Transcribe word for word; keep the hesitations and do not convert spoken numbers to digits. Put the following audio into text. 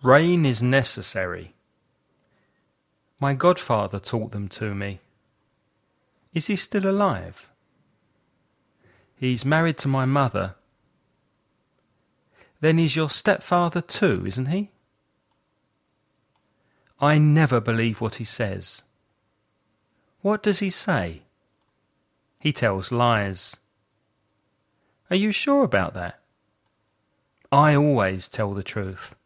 Rain is necessary. My godfather taught them to me. Is he still alive? He's married to my mother. Then he's your stepfather too, isn't he? I never believe what he says. What does he say? He tells lies. Are you sure about that? I always tell the truth.